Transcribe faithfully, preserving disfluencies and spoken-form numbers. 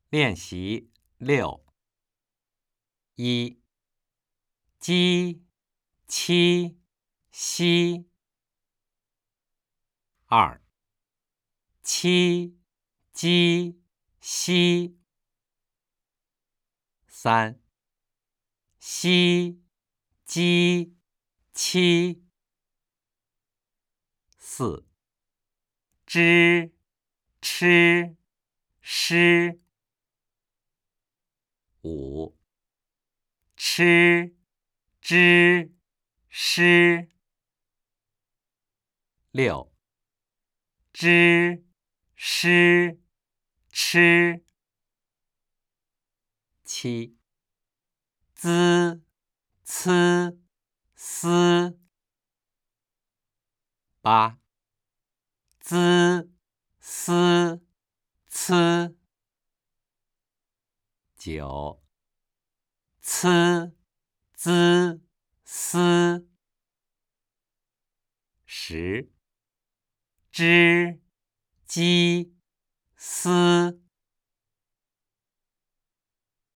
练习六。一、鸡、七、西。二、七、鸡、西。三、西、鸡、七。四、知、吃、诗。五、吃、知、诗。六、知、诗、吃。七、滋、呲、丝。八、滋、丝、呲。九、呲、滋、丝。十、知、鸡、丝。